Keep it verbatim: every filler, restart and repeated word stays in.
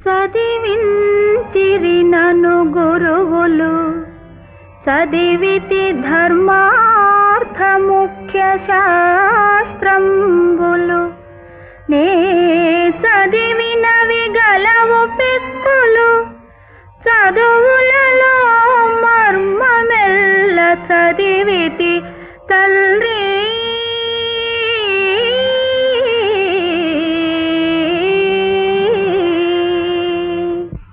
చదివించిరి నను గురువులు చదివితి ధర్మార్థ ముఖ్య శాస్త్రంబులు నే చదివినవి గలవు పెక్కు